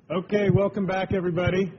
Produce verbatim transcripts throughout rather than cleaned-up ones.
Okay, welcome back, everybody.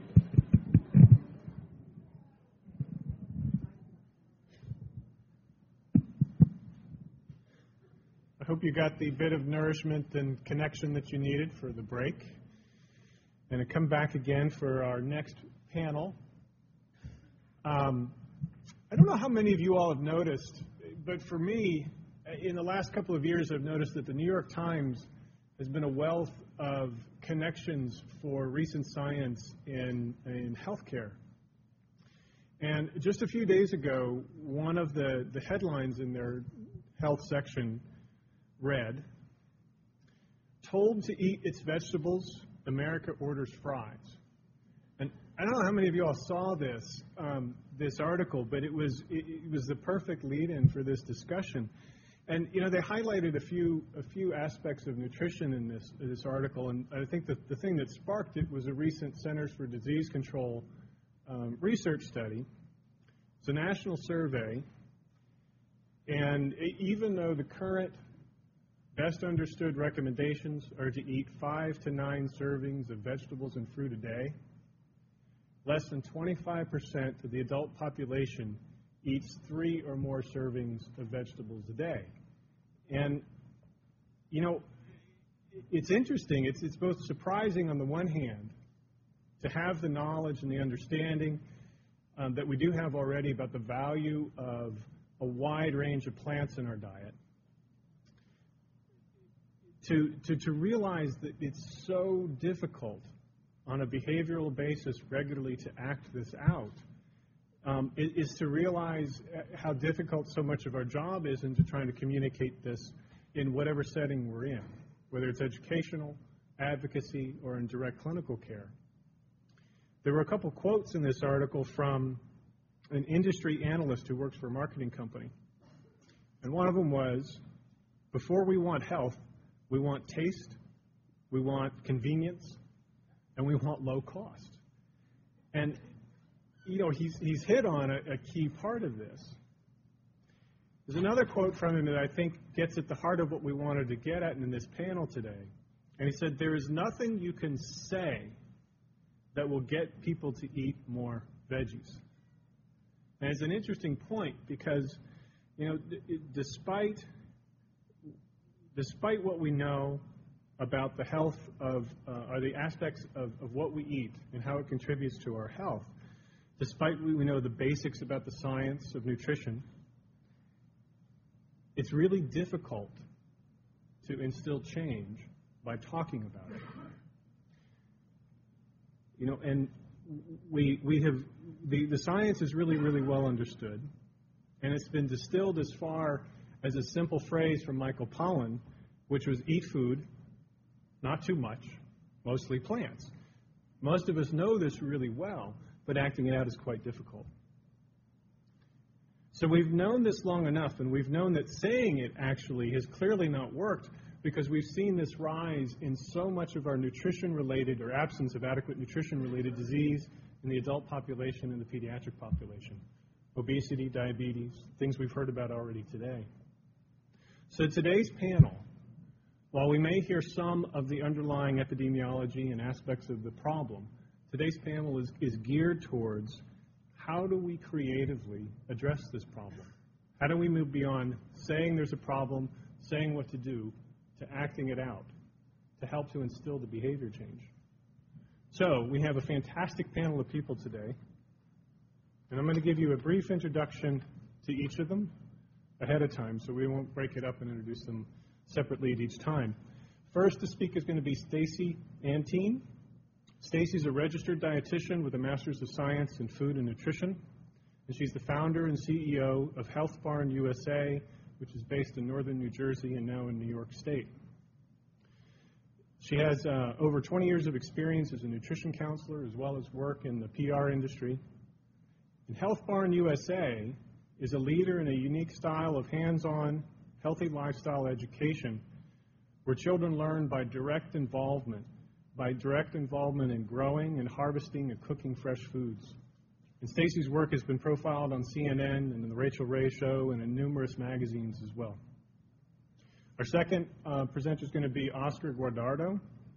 I hope you got the bit of nourishment and connection that you needed for the break. And to come back again for our next panel. Um, I don't know how many of you all have noticed, but for me, in the last couple of years, I've noticed that the New York Times has been a wealth of connections for recent science in, in healthcare. And just a few days ago, one of the, the headlines in their health section read, "Told to eat its vegetables, America orders fries." And I don't know how many of you all saw this, um, this article, but it was, it, it was the perfect lead-in for this discussion. And, you know, they highlighted a few a few aspects of nutrition in this in this article, and I think that the thing that sparked it was a recent Centers for Disease Control um, research study. It's a national survey, and even though the current best understood recommendations are to eat five to nine servings of vegetables and fruit a day, less than twenty-five percent of the adult population eats three or more servings of vegetables a day. And, you know, it's interesting. It's, it's both surprising on the one hand to have the knowledge and the understanding um, that we do have already about the value of a wide range of plants in our diet, to, to, to realize that it's so difficult on a behavioral basis regularly to act this out. Um, is to realize how difficult so much of our job is into trying to communicate this in whatever setting we're in, whether it's educational, advocacy, or in direct clinical care. There were a couple quotes in this article from an industry analyst who works for a marketing company. And one of them was, before we want health, we want taste, we want convenience, and we want low cost. And you know, he's, he's hit on a, a key part of this. There's another quote from him that I think gets at the heart of what we wanted to get at in this panel today. And he said, "There is nothing you can say that will get people to eat more veggies." And it's an interesting point because, you know, d- despite, despite what we know about the health of, uh, or the aspects of, of what we eat and how it contributes to our health, despite we know the basics about the science of nutrition, it's really difficult to instill change by talking about it. You know, and we we have the, the science is really, really well understood, and it's been distilled as far as a simple phrase from Michael Pollan, which was eat food, not too much, mostly plants. Most of us know this really well, but acting it out is quite difficult. So we've known this long enough, and we've known that saying it actually has clearly not worked because we've seen this rise in so much of our nutrition-related or absence of adequate nutrition-related disease in the adult population and the pediatric population. Obesity, diabetes, things we've heard about already today. So today's panel, while we may hear some of the underlying epidemiology and aspects of the problem, today's panel is, is geared towards how do we creatively address this problem? How do we move beyond saying there's a problem, saying what to do, to acting it out, to help to instill the behavior change? So we have a fantastic panel of people today, and I'm going to give you a brief introduction to each of them ahead of time, so we won't break it up and introduce them separately at each time. First to speak is going to be Stacy Antine. Stacy's a registered dietitian with a Master's of Science in Food and Nutrition, and she's the founder and C E O of Health Barn U S A, which is based in northern New Jersey and now in New York State. She has uh, over twenty years of experience as a nutrition counselor as well as work in the P R industry. And Health Barn U S A is a leader in a unique style of hands-on, healthy lifestyle education where children learn by direct involvement by direct involvement in growing and harvesting and cooking fresh foods. And Stacy's work has been profiled on C N N and in the Rachel Ray Show and in numerous magazines as well. Our second uh, presenter is going to be Oscar Guardado.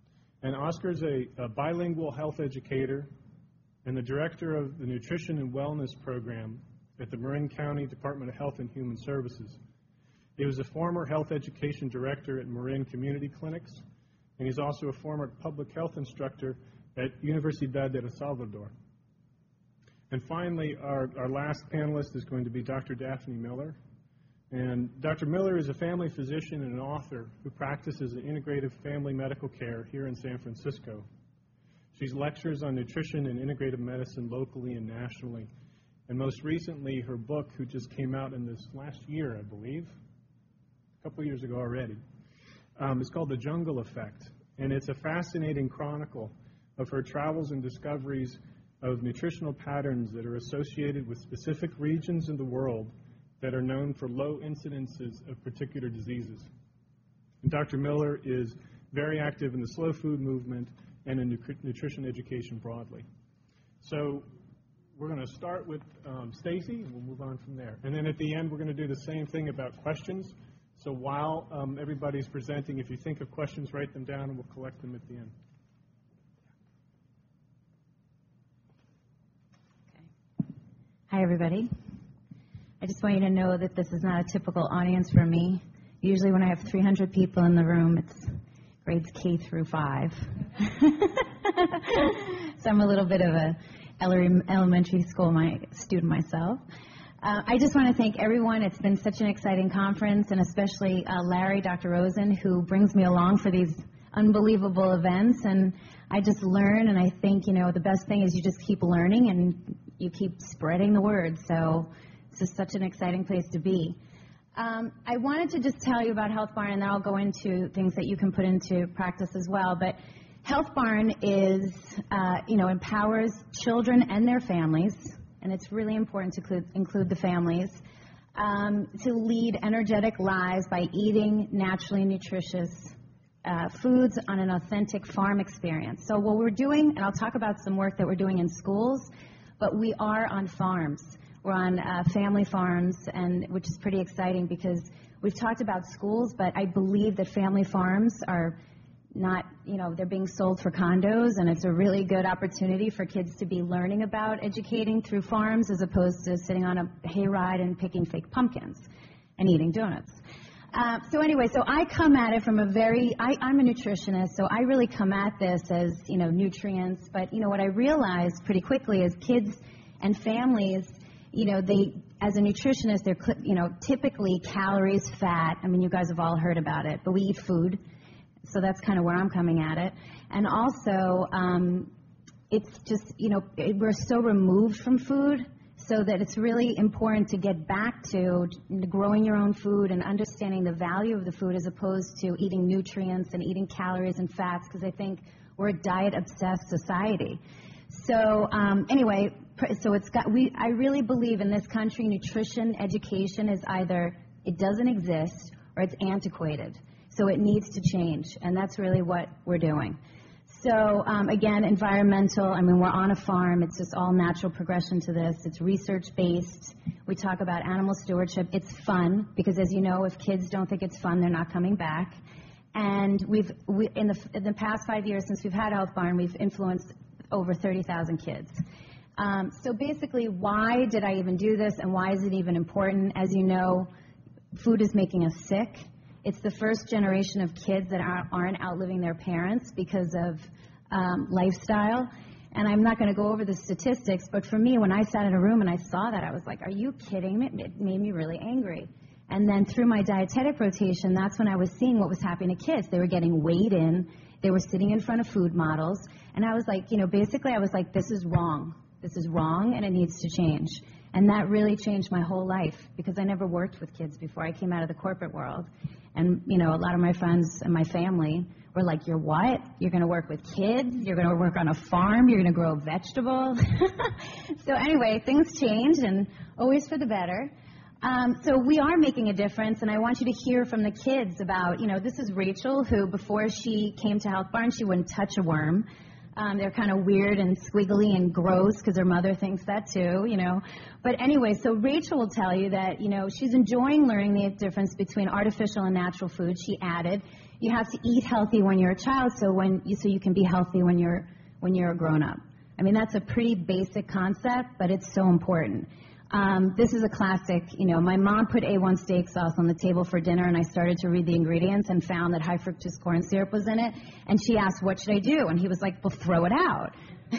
And Oscar's a, a bilingual health educator and the director of the Nutrition and Wellness Program at the Marin County Department of Health and Human Services. He was a former health education director at Marin Community Clinics, and he's also a former public health instructor at Universidad de El Salvador. And finally, our, our last panelist is going to be Doctor Daphne Miller. And Doctor Miller is a family physician and an author who practices in integrative family medical care here in San Francisco. She lectures on nutrition and integrative medicine locally and nationally. And most recently, her book, who just came out in this last year, I believe, a couple years ago already, um, is called The Jungle Effect. And it's a fascinating chronicle of her travels and discoveries of nutritional patterns that are associated with specific regions in the world that are known for low incidences of particular diseases. And Doctor Miller is very active in the slow food movement and in nutri- nutrition education broadly. So we're going to start with um, Stacy, and we'll move on from there. And then at the end, we're going to do the same thing about questions. So while um, everybody's presenting, if you think of questions, write them down, and we'll collect them at the end. Hi, everybody. I just want you to know that this is not a typical audience for me. Usually when I have three hundred people in the room, it's grades K through five. So I'm a little bit of a elementary school my, student myself. Uh, I just want to thank everyone. It's been such an exciting conference, and especially uh, Larry, Doctor Rosen, who brings me along for these unbelievable events. And I just learn, and I think, you know, the best thing is you just keep learning and you keep spreading the word. So it's just such an exciting place to be. Um, I wanted to just tell you about Health Barn, and then I'll go into things that you can put into practice as well. But Health Barn is, uh, you know, empowers children and their families, and it's really important to include, include the families, um, to lead energetic lives by eating naturally nutritious uh, foods on an authentic farm experience. So what we're doing, and I'll talk about some work that we're doing in schools, but we are on farms. We're on uh, family farms, and which is pretty exciting because we've talked about schools, but I believe that family farms are not, you know, they're being sold for condos, and it's a really good opportunity for kids to be learning about educating through farms as opposed to sitting on a hayride and picking fake pumpkins and eating donuts. Uh, so anyway, so I come at it from a very, I, I'm a nutritionist, so I really come at this as, you know, nutrients, but, you know, what I realized pretty quickly is kids and families, you know, they, as a nutritionist, they're, you know, typically calories, fat. I mean, you guys have all heard about it, but we eat food. So that's kind of where I'm coming at it. And also, um, it's just, you know, it, we're so removed from food so that it's really important to get back to growing your own food and understanding the value of the food as opposed to eating nutrients and eating calories and fats, because I think we're a diet-obsessed society. So um, anyway, so it's got, we, I really believe in this country, nutrition education is either it doesn't exist or it's antiquated. So it needs to change, and that's really what we're doing. So um, again, environmental, I mean, we're on a farm. It's just all natural progression to this. It's research-based. We talk about animal stewardship. It's fun, because as you know, if kids don't think it's fun, they're not coming back. And we've, we, in, the, in the past five years since we've had Health Barn, we've influenced over thirty thousand kids. Um, so basically, why did I even do this, and why is it even important? As you know, food is making us sick. It's the first generation of kids that aren't outliving their parents because of um, lifestyle. And I'm not going to go over the statistics, but for me, when I sat in a room and I saw that, I was like, are you kidding me? It made me really angry. And then through my dietetic rotation, that's when I was seeing what was happening to kids. They were getting weighed in. They were sitting in front of food models. And I was like, you know, basically I was like, this is wrong. This is wrong, and it needs to change. And that really changed my whole life, because I never worked with kids before. I came out of the corporate world. And, you know, a lot of my friends and my family were like, you're what? You're going to work with kids? You're going to work on a farm? You're going to grow vegetables? So anyway, things change, and always for the better. Um, so we are making a difference, and I want you to hear from the kids about, you know, this is Rachel, who before she came to Health Barn, she wouldn't touch a worm. Um, they're kind of weird and squiggly and gross because their mother thinks that too, you know. But anyway, so Rachel will tell you that, you know, she's enjoying learning the difference between artificial and natural food. She added, you have to eat healthy when you're a child so when you, so you can be healthy when you're when you're a grown-up. I mean, that's a pretty basic concept, but it's so important. Um, this is a classic, you know, my mom put A one steak sauce on the table for dinner, and I started to read the ingredients and found that high fructose corn syrup was in it, and she asked, what should I do? And he was like, well, throw it out.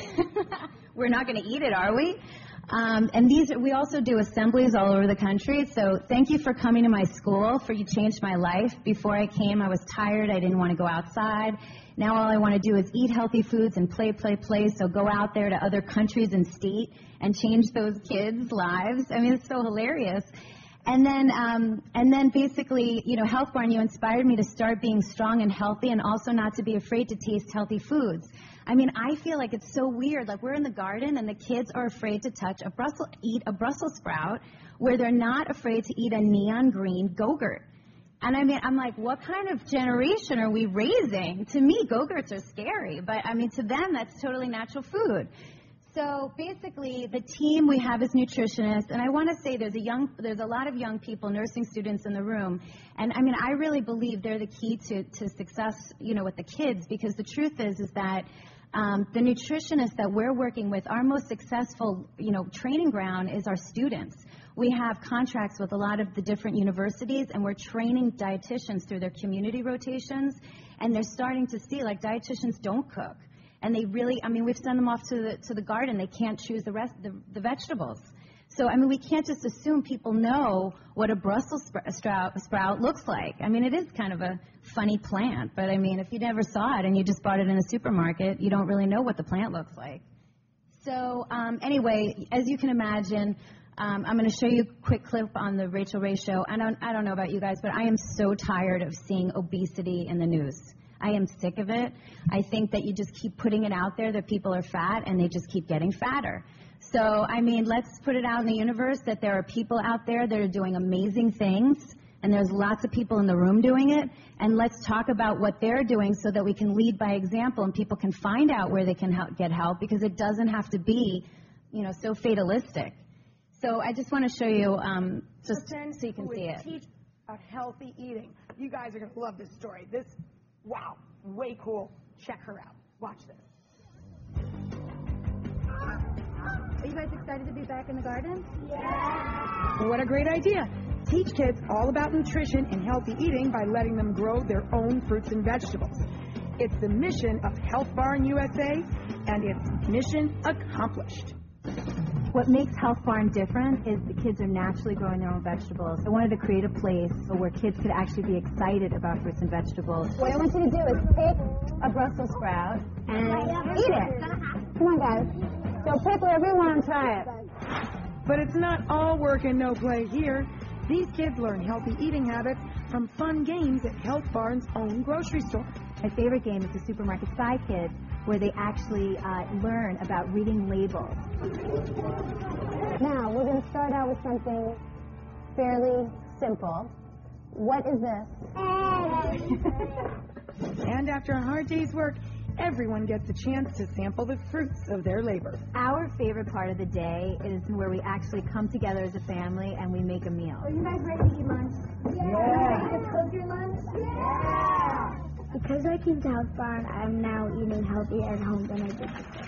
We're not going to eat it, are we? Um, and these, we also do assemblies all over the country, so thank you for coming to my school, for you changed my life. Before I came, I was tired, I didn't want to go outside. Now all I want to do is eat healthy foods and play, play, play, so go out there to other countries and state and change those kids' lives. I mean, it's so hilarious. And then, um, and then basically, you know, Health Barn, you inspired me to start being strong and healthy and also not to be afraid to taste healthy foods. I mean, I feel like it's so weird. Like, we're in the garden and the kids are afraid to touch a Brussels, eat a Brussels sprout, where they're not afraid to eat a neon green Go-Gurt. And I mean, I'm like, what kind of generation are we raising? To me, Go-Gurts are scary, but I mean, to them, that's totally natural food. So basically, the team we have is nutritionists, and I want to say there's a young, there's a lot of young people, nursing students in the room, and I mean, I really believe they're the key to, to success, you know, with the kids, because the truth is, is that um, the nutritionists that we're working with, our most successful, you know, training ground is our students. We have contracts with a lot of the different universities, and we're training dietitians through their community rotations, and they're starting to see, like, dietitians don't cook. And they really, I mean, we've sent them off to the to the garden. They can't choose the rest, the, the vegetables. So, I mean, we can't just assume people know what a Brussels sprout, sprout looks like. I mean, it is kind of a funny plant, but I mean, if you never saw it and you just bought it in a supermarket, you don't really know what the plant looks like. So, um, anyway, as you can imagine, um, I'm going to show you a quick clip on the Rachael Ray Show. I don't, I don't know about you guys, but I am so tired of seeing obesity in the news. I am sick of it. I think that you just keep putting it out there that people are fat, and they just keep getting fatter. So, I mean, let's put it out in the universe that there are people out there that are doing amazing things, and there's lots of people in the room doing it, and let's talk about what they're doing so that we can lead by example and people can find out where they can help, get help, because it doesn't have to be, you know, so fatalistic. So I just want to show you, um, just so you can see it. Teach a healthy eating. You guys are going to love this story. This Wow, way cool. Check her out. Watch this. Are you guys excited to be back in the garden? Yeah! What a great idea. Teach kids all about nutrition and healthy eating by letting them grow their own fruits and vegetables. It's the mission of Health Barn U S A, and it's mission accomplished. What makes Health Barn different is the kids are naturally growing their own vegetables. I wanted to create a place where kids could actually be excited about fruits and vegetables. What I want you to do is pick a Brussels sprout and eat it. Come on, guys. So pick whatever you want and try it. But it's not all work and no play here. These kids learn healthy eating habits from fun games at Health Barn's own grocery store. My favorite game is the Supermarket Sci Kids, where they actually uh, learn about reading labels. Now, we're going to start out with something fairly simple. What is this? And after a hard day's work, everyone gets a chance to sample the fruits of their labor. Our favorite part of the day is where we actually come together as a family and we make a meal. Are you guys ready to eat lunch? Yeah! Yeah. You guys cook your lunch? Yeah! Because I came to Health Barn, I'm now eating healthier at home than I did before.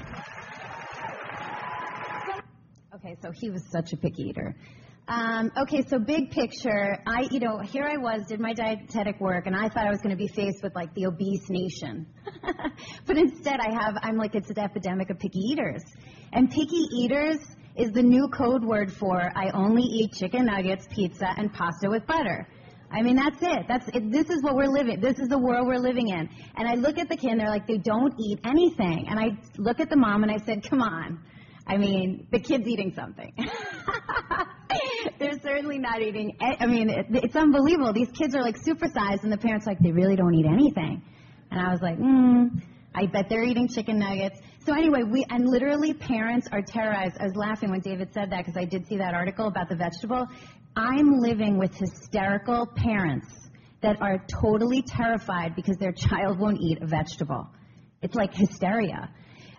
Okay, so he was such a picky eater. Um, okay, so big picture, I, you know, here I was, did my dietetic work, and I thought I was going to be faced with, like, the obese nation. But instead I have, I'm like, it's an epidemic of picky eaters. And picky eaters is the new code word for I only eat chicken nuggets, pizza, and pasta with butter. I mean, that's it. That's it. This is what we're living. This is the world we're living in. And I look at the kid, and they're like, they don't eat anything. And I look at the mom, and I said, come on. I mean, the kid's eating something. They're certainly not eating. I mean, it, it's unbelievable. These kids are like supersized, and the parents are like, they really don't eat anything. And I was like, hmm, I bet they're eating chicken nuggets. So anyway, we and literally parents are terrorized. I was laughing when David said that because I did see that article about the vegetable. I'm living with hysterical parents that are totally terrified because their child won't eat a vegetable. It's like hysteria.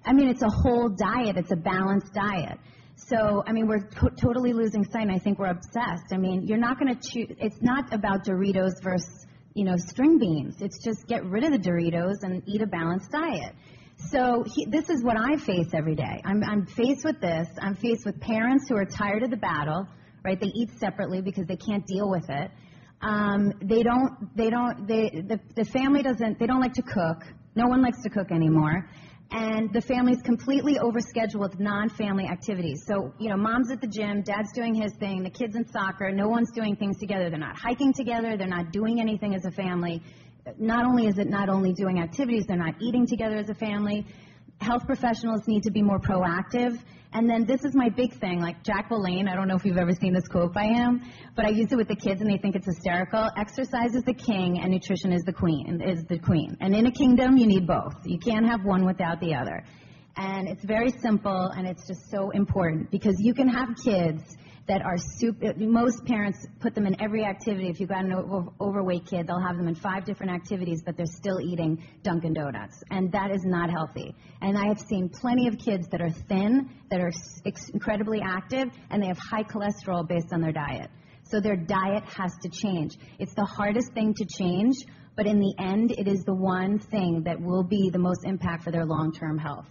I mean, it's a whole diet. It's a balanced diet. So, I mean, we're to- totally losing sight, and I think we're obsessed. I mean, you're not going to choose, it's not about Doritos versus, you know, string beans. It's just get rid of the Doritos and eat a balanced diet. So he, this is what I face every day. I'm, I'm faced with this. I'm faced with parents who are tired of the battle, right? They eat separately because they can't deal with it. Um, they don't, they don't, they, the, the family doesn't, they don't like to cook. No one likes to cook anymore. And the family's completely overscheduled with non-family activities. So, you know, mom's at the gym, dad's doing his thing, the kid's in soccer, no one's doing things together. They're not hiking together, they're not doing anything as a family. Not only is it not only doing activities, they're not eating together as a family. Health professionals need to be more proactive. And then this is my big thing, like Jack LaLanne, I don't know if you've ever seen this quote by him, but I use it with the kids and they think it's hysterical. Exercise is the king and nutrition is the queen, is the queen. And in a kingdom, you need both. You can't have one without the other. And it's very simple and it's just so important because you can have kids that are super, most parents put them in every activity. If you've got an over, overweight kid, they'll have them in five different activities, but they're still eating Dunkin' Donuts. And that is not healthy. And I have seen plenty of kids that are thin, that are ex- incredibly active, and they have high cholesterol based on their diet. So their diet has to change. It's the hardest thing to change, but in the end, it is the one thing that will be the most impact for their long-term health.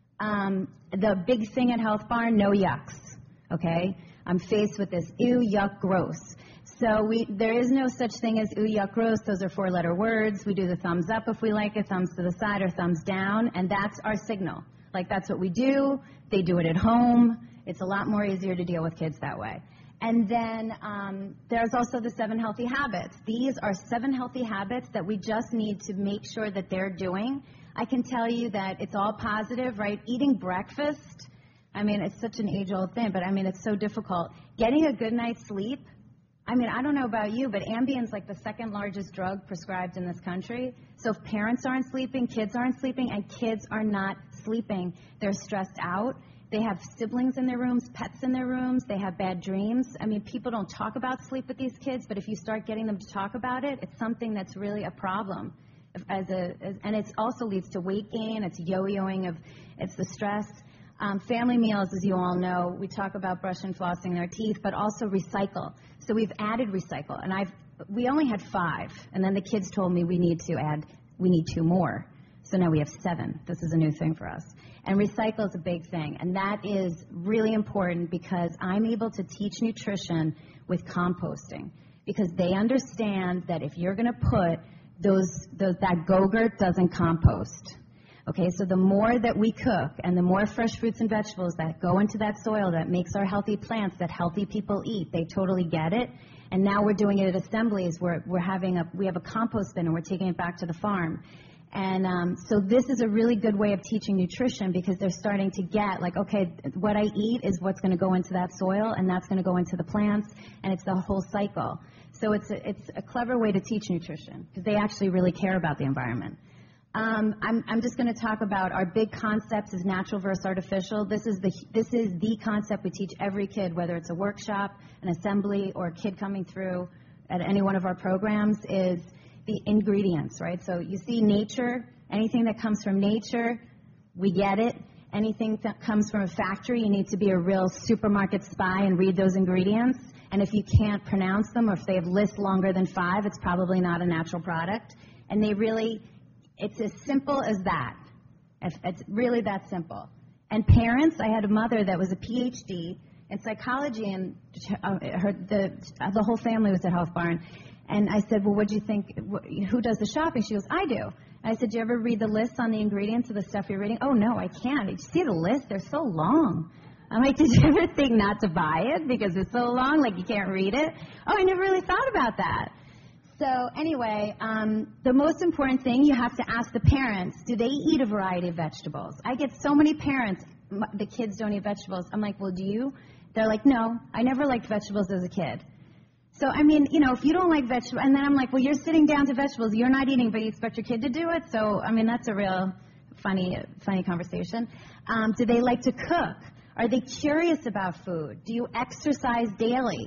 Um, the big thing at Health Barn, no yucks, okay? I'm faced with this, ew, yuck, gross. So we, there is no such thing as ew, yuck, gross. Those are four-letter words. We do the thumbs up if we like it, thumbs to the side or thumbs down, and that's our signal. Like, that's what we do. They do it at home. It's a lot more easier to deal with kids that way. And then um, there's also the seven healthy habits. These are seven healthy habits that we just need to make sure that they're doing. I can tell you that it's all positive, right? Eating breakfast, I mean, it's such an age-old thing, but I mean, it's so difficult. Getting a good night's sleep, I mean, I don't know about you, but Ambien's like the second largest drug prescribed in this country. So if parents aren't sleeping, kids aren't sleeping, and kids are not sleeping, they're stressed out. They have siblings in their rooms, pets in their rooms, they have bad dreams. I mean, people don't talk about sleep with these kids, but if you start getting them to talk about it, it's something that's really a problem. As a, as, and it also leads to weight gain, it's yo-yoing of, it's the stress. Um, family meals, as you all know, we talk about brushing, flossing their teeth, but also recycle. So we've added recycle, and I've we only had five, and then the kids told me we need to add, we need two more. So now we have seven. This is a new thing for us. And recycle is a big thing, and that is really important because I'm able to teach nutrition with composting because they understand that if you're going to put those, those that Go-Gurt doesn't compost. Okay, so the more that we cook and the more fresh fruits and vegetables that go into that soil that makes our healthy plants that healthy people eat, they totally get it. And now we're doing it at assemblies where we're having a, we have a compost bin and we're taking it back to the farm. And um, so this is a really good way of teaching nutrition because they're starting to get like, okay, what I eat is what's going to go into that soil and that's going to go into the plants and it's the whole cycle. So it's a, it's a clever way to teach nutrition because they actually really care about the environment. Um, I'm, I'm just going to talk about our big concepts is natural versus artificial. This is the this is the concept we teach every kid, whether it's a workshop, an assembly, or a kid coming through at any one of our programs, is the ingredients, right? So you see nature, anything that comes from nature, we get it. Anything that comes from a factory, you need to be a real supermarket spy and read those ingredients. And if you can't pronounce them or if they have lists longer than five, it's probably not a natural product. And they really... It's as simple as that. It's really that simple. And parents, I had a mother that was a P H D in psychology, and her, the, the whole family was at Health Barn. And I said, well, what do you think, who does the shopping? She goes, I do. And I said, do you ever read the lists on the ingredients of the stuff you're reading? Oh, no, I can't. Did you see the list? They're so long. I'm like, did you ever think not to buy it because it's so long, like you can't read it? Oh, I never really thought about that. So anyway, um, the most important thing, you have to ask the parents, do they eat a variety of vegetables? I get so many parents, the kids don't eat vegetables. I'm like, well, do you? They're like, no, I never liked vegetables as a kid. So, I mean, you know, if you don't like vegetables, and then I'm like, well, you're sitting down to vegetables, you're not eating, but you expect your kid to do it? So, I mean, that's a real funny, funny conversation. Um, do they like to cook? Are they curious about food? Do you exercise daily?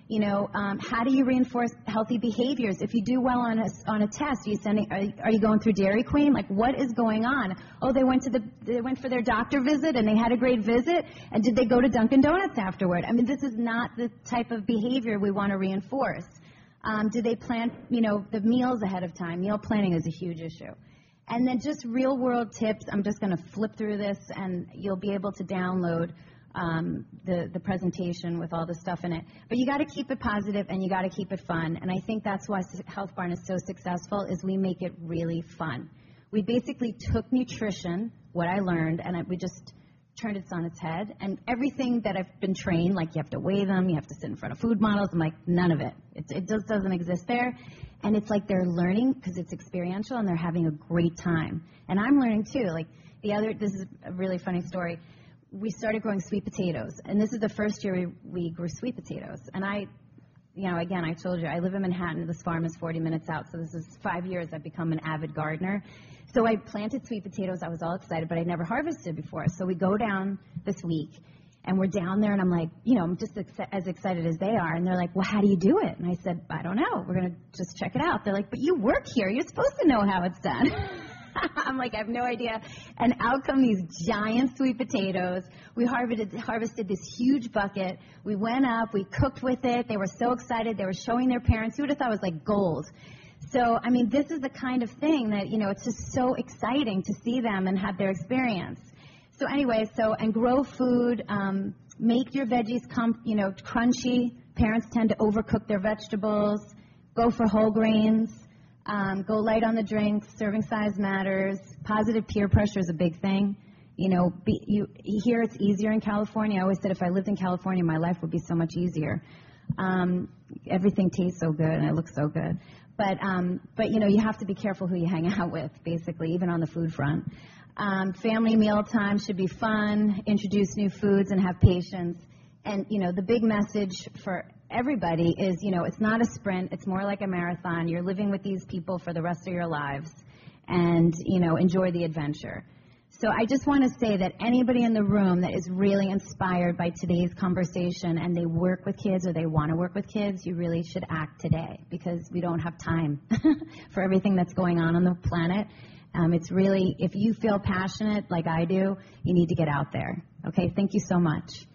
You know, um, how do you reinforce healthy behaviors? If you do well on a, on a test, are you sending? Are, are you going through Dairy Queen? Like, what is going on? Oh, they went to the they went for their doctor visit and they had a great visit. And did they go to Dunkin' Donuts afterward? I mean, this is not the type of behavior we want to reinforce. Um, do they plan, you know, the meals ahead of time? Meal planning is a huge issue. And then just real world tips. I'm just going to flip through this, and you'll be able to download Um, the, the presentation with all the stuff in it. But you got to keep it positive and you got to keep it fun. And I think that's why Health Barn is so successful, is we make it really fun. We basically took nutrition, what I learned, and I, we just turned it on its head. And everything that I've been trained, like you have to weigh them, you have to sit in front of food models, I'm like, none of it. It, it just doesn't exist there. And it's like they're learning because it's experiential and they're having a great time. And I'm learning too. Like the other, this is a really funny story. We started growing sweet potatoes, and this is the first year we, we grew sweet potatoes. And I, you know, again, I told you, I live in Manhattan. This farm is forty minutes out, so this is five years I've become an avid gardener. So I planted sweet potatoes. I was all excited, but I'd never harvested before. So we go down this week, and we're down there, and I'm like, you know, I'm just ex- as excited as they are. And they're like, well, how do you do it? And I said, I don't know. We're going to just check it out. They're like, but you work here. You're supposed to know how it's done. I'm like, I have no idea. And out come these giant sweet potatoes. We harvested, harvested this huge bucket. We went up. We cooked with it. They were so excited. They were showing their parents. You would have thought it was like gold. So, I mean, this is the kind of thing that, you know, it's just so exciting to see them and have their experience. So anyway, so, and grow food. Um, make your veggies, com- you know, crunchy. Parents tend to overcook their vegetables. Go for whole grains. Um, go light on the drinks. Serving size matters. Positive peer pressure is a big thing. You know, be, you, here it's easier in California. I always said if I lived in California, my life would be so much easier. Um, everything tastes so good and it looks so good. But, um, but, you know, you have to be careful who you hang out with, basically, even on the food front. Um, family meal time should be fun. Introduce new foods and have patience. And, you know, the big message for everybody is, you know, it's not a sprint. It's more like a marathon. You're living with these people for the rest of your lives. And, you know, enjoy the adventure. So I just want to say that anybody in the room that is really inspired by today's conversation and they work with kids or they want to work with kids, you really should act today because we don't have time for everything that's going on on the planet. Um, it's really, if you feel passionate like I do, you need to get out there. Okay, thank you so much.